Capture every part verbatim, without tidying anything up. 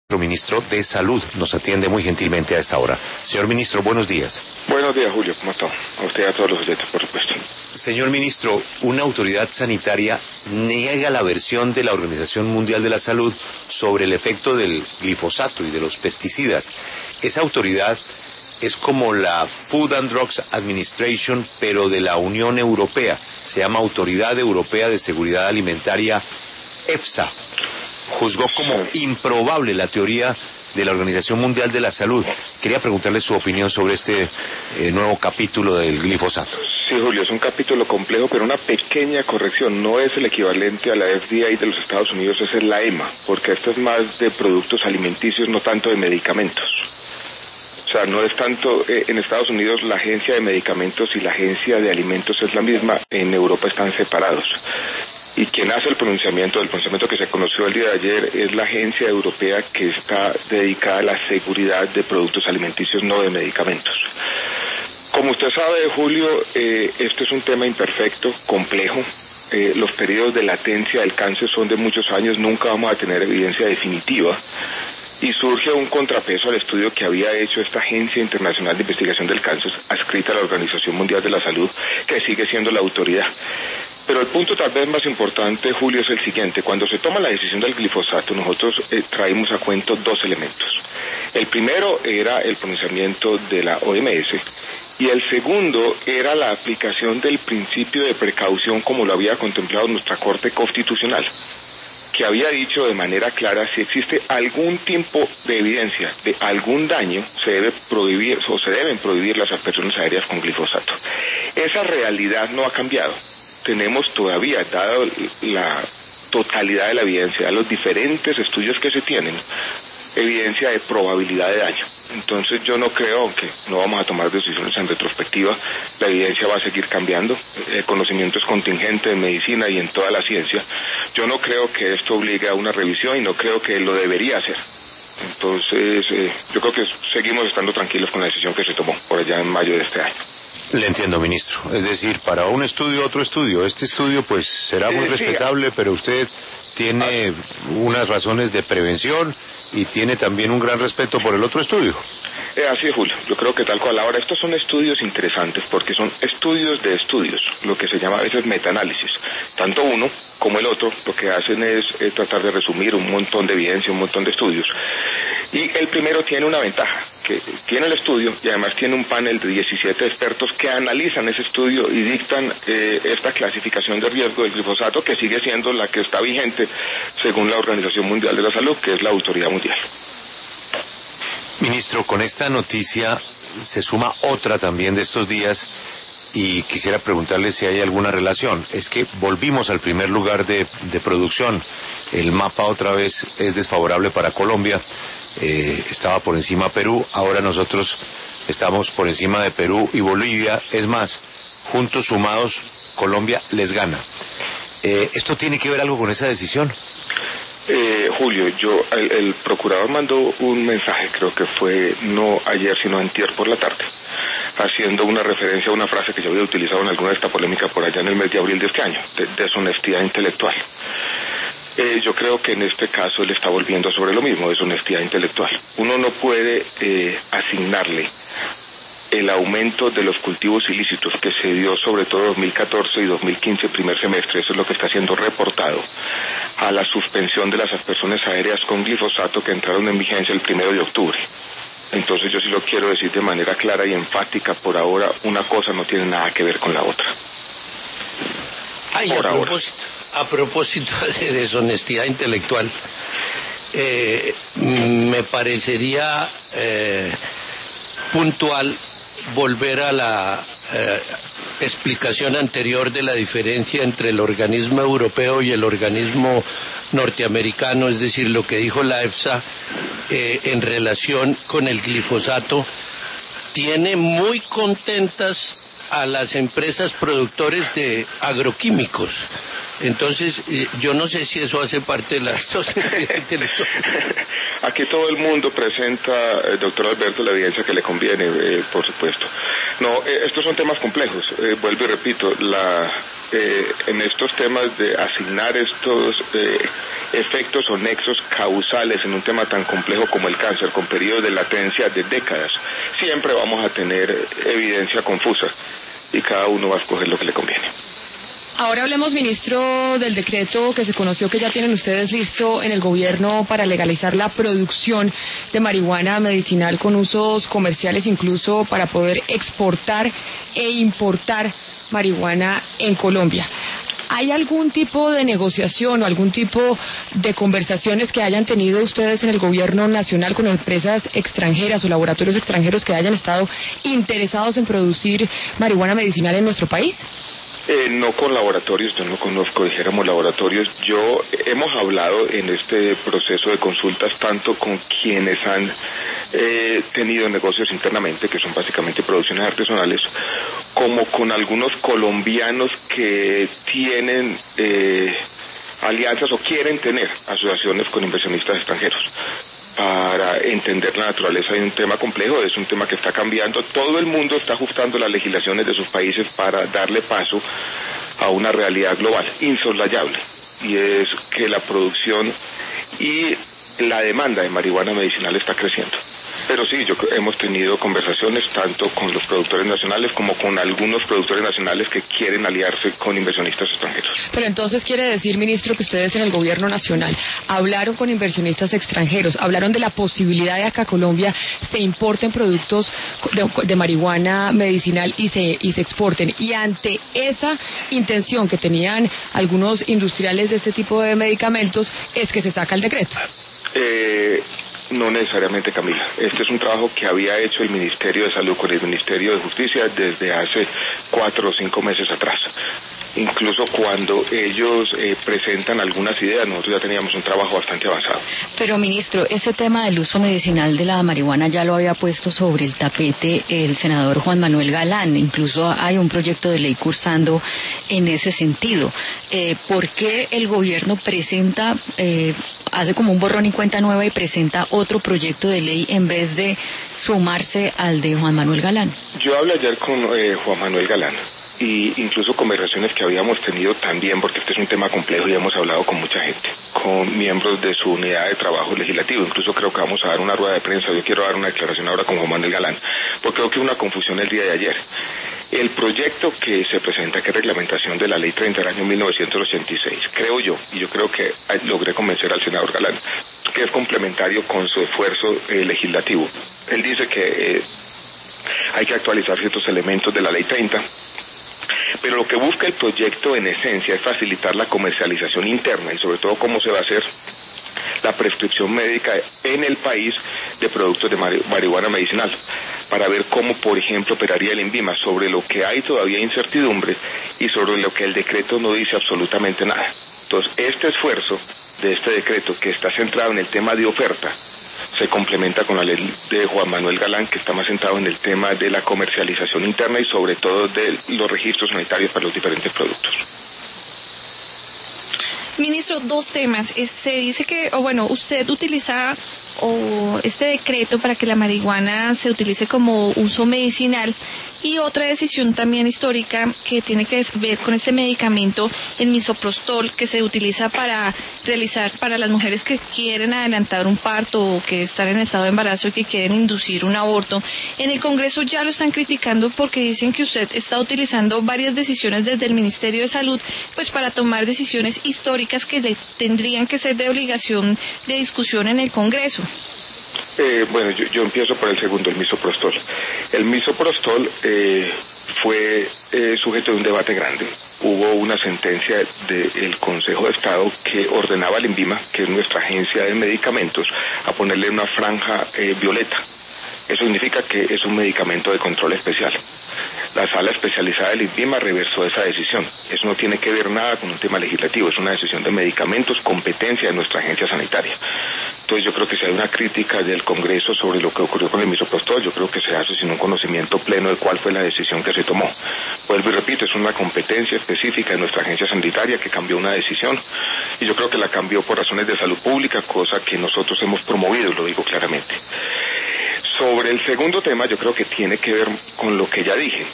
Nuestro ministro de Salud nos atiende muy gentilmente a esta hora. Señor ministro, buenos días. Buenos días, Julio. ¿Cómo está? A usted y a todos los oyentes, por supuesto. Señor ministro, una autoridad sanitaria niega la versión de la Organización Mundial de la Salud sobre el efecto del glifosato y de los pesticidas. Esa autoridad es como la Food and Drugs Administration, pero de la Unión Europea. Se llama Autoridad Europea de Seguridad Alimentaria, EFSA. Juzgó como improbable la teoría de la Organización Mundial de la Salud. Quería preguntarle su opinión sobre este eh, nuevo capítulo del glifosato. Sí, Julio, es un capítulo complejo, pero una pequeña corrección. No es el equivalente a la F D A de los Estados Unidos, esa es la EMA, porque esto es más de productos alimenticios, no tanto de medicamentos. O sea, no es tanto, eh, en Estados Unidos la agencia de medicamentos y la agencia de alimentos es la misma, en Europa están separados. Y quien hace el pronunciamiento, el pronunciamiento que se conoció el día de ayer, es la agencia europea que está dedicada a la seguridad de productos alimenticios, no de medicamentos. Como usted sabe, Julio, eh, esto es un tema imperfecto, complejo. Eh, los periodos de latencia del cáncer son de muchos años, nunca vamos a tener evidencia definitiva. Y surge un contrapeso al estudio que había hecho esta Agencia Internacional de Investigación del Cáncer, adscrita a la Organización Mundial de la Salud, que sigue siendo la autoridad. Pero el punto tal vez más importante, Julio, es el siguiente. Cuando se toma la decisión del glifosato, nosotros eh, traímos a cuento dos elementos. El primero era el pronunciamiento de la O M S y el segundo era la aplicación del principio de precaución como lo había contemplado nuestra Corte Constitucional, que había dicho de manera clara si existe algún tipo de evidencia de algún daño, se debe prohibir o se deben prohibir las aspersiones aéreas con glifosato. Esa realidad no ha cambiado. Tenemos todavía, dado la totalidad de la evidencia, los diferentes estudios que se tienen, evidencia de probabilidad de daño. Entonces yo no creo que no vamos a tomar decisiones en retrospectiva, la evidencia va a seguir cambiando, el conocimiento es contingente en medicina y en toda la ciencia. Yo no creo que esto obligue a una revisión y no creo que lo debería hacer. Entonces eh, yo creo que seguimos estando tranquilos con la decisión que se tomó por allá en mayo de este año. Le entiendo, ministro. Es decir, para un estudio, otro estudio. Este estudio, pues, será muy eh, respetable, sí. Pero usted tiene unas razones de prevención y tiene también un gran respeto por el otro estudio. Eh, así es, Julio. Yo creo que tal cual. Ahora, estos son estudios interesantes porque son estudios de estudios, lo que se llama a veces metaanálisis. Tanto uno como el otro lo que hacen es eh, tratar de resumir un montón de evidencia, un montón de estudios. Y el primero tiene una ventaja, que tiene el estudio y además tiene un panel de diecisiete expertos que analizan ese estudio y dictan eh, esta clasificación de riesgo del glifosato, que sigue siendo la que está vigente según la Organización Mundial de la Salud, que es la autoridad mundial. Ministro, con esta noticia se suma otra también de estos días y quisiera preguntarle si hay alguna relación. Es que volvimos al primer lugar de, de producción. El mapa otra vez es desfavorable para Colombia. Eh, estaba por encima Perú, ahora nosotros estamos por encima de Perú y Bolivia. Es más, juntos sumados, Colombia les gana. Eh, ¿Esto tiene que ver algo con esa decisión? Eh, Julio, yo el, el procurador mandó un mensaje, creo que fue no ayer sino antier por la tarde, haciendo una referencia a una frase que yo había utilizado en alguna de esta polémica por allá en el mes de abril de este año, de deshonestidad intelectual. Eh, yo creo que en este caso él está volviendo sobre lo mismo, deshonestidad intelectual. Uno no puede eh, asignarle el aumento de los cultivos ilícitos que se dio sobre todo dos mil catorce y dos mil quince, primer semestre, eso es lo que está siendo reportado, a la suspensión de las aspersiones aéreas con glifosato que entraron en vigencia el primero de octubre. Entonces yo sí lo quiero decir de manera clara y enfática, por ahora una cosa no tiene nada que ver con la otra. Ay, por a ahora. propósito, a propósito de deshonestidad intelectual, eh, me parecería eh, puntual volver a la eh, explicación anterior de la diferencia entre el organismo europeo y el organismo norteamericano, es decir, lo que dijo la EFSA eh, en relación con el glifosato. Tiene muy contentas a las empresas productores de agroquímicos. Entonces, eh, yo no sé si eso hace parte de la deshonestidad intelectual. Aquí todo el mundo presenta, eh, doctor Alberto, la evidencia que le conviene, eh, por supuesto. No, eh, estos son temas complejos. Eh, vuelvo y repito, la eh, en estos temas de asignar estos eh, efectos o nexos causales en un tema tan complejo como el cáncer, con periodos de latencia de décadas, siempre vamos a tener evidencia confusa y cada uno va a escoger lo que le conviene. Ahora hablemos, ministro, del decreto que se conoció que ya tienen ustedes listo en el gobierno para legalizar la producción de marihuana medicinal con usos comerciales, incluso para poder exportar e importar marihuana en Colombia. ¿Hay algún tipo de negociación o algún tipo de conversaciones que hayan tenido ustedes en el gobierno nacional con empresas extranjeras o laboratorios extranjeros que hayan estado interesados en producir marihuana medicinal en nuestro país? Eh, no con laboratorios, yo no conozco, dijéramos laboratorios. Yo hemos hablado en este proceso de consultas tanto con quienes han eh, tenido negocios internamente, que son básicamente producciones artesanales, como con algunos colombianos que tienen eh, alianzas o quieren tener asociaciones con inversionistas extranjeros, para entender la naturaleza de un tema complejo. Es un tema que está cambiando. Todo el mundo está ajustando las legislaciones de sus países para darle paso a una realidad global insoslayable, y es que la producción y la demanda de marihuana medicinal está creciendo. Pero sí, yo, hemos tenido conversaciones tanto con los productores nacionales como con algunos productores nacionales que quieren aliarse con inversionistas extranjeros. Pero entonces quiere decir, ministro, que ustedes en el gobierno nacional hablaron con inversionistas extranjeros, hablaron de la posibilidad de que a Colombia se importen productos de, de marihuana medicinal y se, y se exporten. Y ante esa intención que tenían algunos industriales de este tipo de medicamentos, es que se saca el decreto. Eh... No necesariamente, Camila. Este es un trabajo que había hecho el Ministerio de Salud con el Ministerio de Justicia desde hace cuatro o cinco meses atrás. Incluso cuando ellos eh, presentan algunas ideas, nosotros ya teníamos un trabajo bastante avanzado. Pero, ministro, este tema del uso medicinal de la marihuana ya lo había puesto sobre el tapete el senador Juan Manuel Galán. Incluso hay un proyecto de ley cursando en ese sentido. Eh, ¿Por qué el gobierno presenta... Eh, hace como un borrón y cuenta nueva y presenta otro proyecto de ley en vez de sumarse al de Juan Manuel Galán? Yo hablé ayer con eh, Juan Manuel Galán, y incluso conversaciones que habíamos tenido también, porque este es un tema complejo y hemos hablado con mucha gente, con miembros de su unidad de trabajo legislativo. Incluso creo que vamos a dar una rueda de prensa. Yo quiero dar una declaración ahora con Juan Manuel Galán, porque creo que hubo una confusión el día de ayer. El proyecto que se presenta, que es reglamentación de la ley treinta del año mil novecientos ochenta y seis, creo yo, y yo creo que logré convencer al senador Galán, que es complementario con su esfuerzo eh, legislativo. Él dice que eh, hay que actualizar ciertos elementos de la ley treinta, pero lo que busca el proyecto en esencia es facilitar la comercialización interna y sobre todo cómo se va a hacer la prescripción médica en el país de productos de marihuana medicinal, para ver cómo, por ejemplo, operaría el INVIMA, sobre lo que hay todavía incertidumbre y sobre lo que el decreto no dice absolutamente nada. Entonces, este esfuerzo de este decreto, que está centrado en el tema de oferta, se complementa con la ley de Juan Manuel Galán, que está más centrado en el tema de la comercialización interna y sobre todo de los registros sanitarios para los diferentes productos. Ministro, dos temas. Se dice que, o bueno, usted utiliza o este decreto para que la marihuana se utilice como uso medicinal, y otra decisión también histórica que tiene que ver con este medicamento, el misoprostol, que se utiliza para realizar, para las mujeres que quieren adelantar un parto o que están en estado de embarazo y que quieren inducir un aborto. En el Congreso ya lo están criticando porque dicen que usted está utilizando varias decisiones desde el Ministerio de Salud, pues para tomar decisiones históricas que le tendrían que ser de obligación de discusión en el Congreso. Eh, bueno, yo, yo empiezo por el segundo, el misoprostol. El misoprostol eh, fue eh, sujeto de un debate grande. Hubo una sentencia del Consejo de Estado que ordenaba al INVIMA, que es nuestra agencia de medicamentos, a ponerle una franja eh, violeta. Eso significa que es un medicamento de control especial. La sala especializada del INVIMA reversó esa decisión. Eso no tiene que ver nada con un tema legislativo, es una decisión de medicamentos, competencia de nuestra agencia sanitaria. Entonces yo creo que si hay una crítica del Congreso sobre lo que ocurrió con el misoprostol, yo creo que se hace sin un conocimiento pleno de cuál fue la decisión que se tomó. Vuelvo y repito, es una competencia específica de nuestra agencia sanitaria que cambió una decisión, y yo creo que la cambió por razones de salud pública, cosa que nosotros hemos promovido, lo digo claramente. Sobre el segundo tema, yo creo que tiene que ver con lo que ya dije.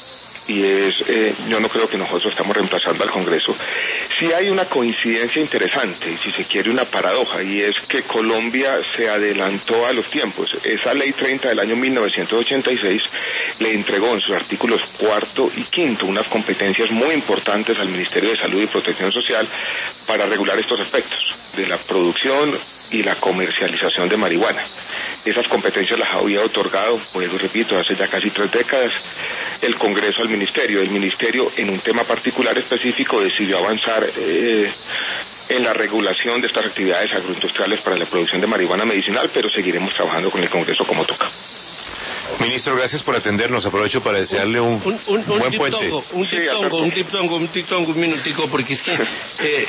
y es, eh, yo no creo que nosotros estamos reemplazando al Congreso. Sí hay una coincidencia interesante, y si se quiere una paradoja, y es que Colombia se adelantó a los tiempos. Esa ley treinta del año mil novecientos ochenta y seis le entregó en sus artículos cuarto y quinto unas competencias muy importantes al Ministerio de Salud y Protección Social para regular estos aspectos de la producción y la comercialización de marihuana. Esas competencias las había otorgado, pues repito, hace ya casi tres décadas, el Congreso al Ministerio. El Ministerio, en un tema particular específico, decidió avanzar eh, en la regulación de estas actividades agroindustriales para la producción de marihuana medicinal, pero seguiremos trabajando con el Congreso como toca. Ministro, gracias por atendernos. Aprovecho para desearle un, un, un, un buen diptongo, puente. Un Sí, diptongo, un diptongo, un diptongo, un minutico, porque es que, eh,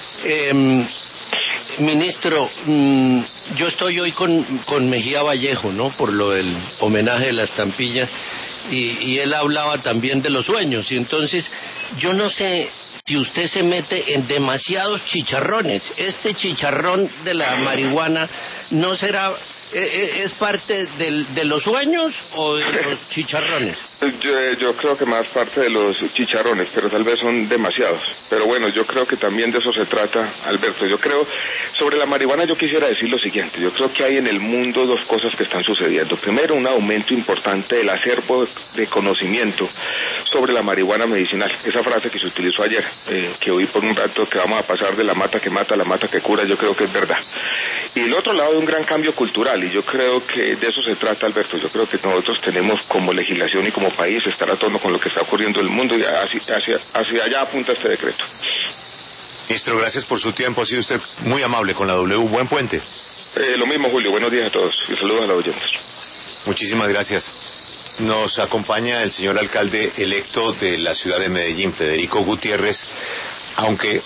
eh, ministro, mmm, yo estoy hoy con, con Mejía Vallejo, ¿no? Por lo del homenaje de la estampilla, y, y él hablaba también de los sueños, y entonces yo no sé si usted se mete en demasiados chicharrones. Este chicharrón de la marihuana no será... ¿Es parte del, de los sueños o de los chicharrones? Yo, yo creo que más parte de los chicharrones, pero tal vez son demasiados. Pero bueno, yo creo que también de eso se trata, Alberto. Yo creo, sobre la marihuana yo quisiera decir lo siguiente. Yo creo que hay en el mundo dos cosas que están sucediendo. Primero, un aumento importante del acervo de conocimiento sobre la marihuana medicinal. Esa frase que se utilizó ayer, eh, que oí por un rato, que vamos a pasar de la mata que mata a la mata que cura, yo creo que es verdad. Y el otro lado de un gran cambio cultural, y yo creo que de eso se trata, Alberto. Yo creo que nosotros tenemos como legislación y como país estar a tono con lo que está ocurriendo en el mundo, y hacia, hacia, hacia allá apunta este decreto. Ministro, gracias por su tiempo. Ha sido usted muy amable con la W. Buen puente. Eh, lo mismo, Julio. Buenos días a todos y saludos a los oyentes. Muchísimas gracias. Nos acompaña el señor alcalde electo de la ciudad de Medellín, Federico Gutiérrez, aunque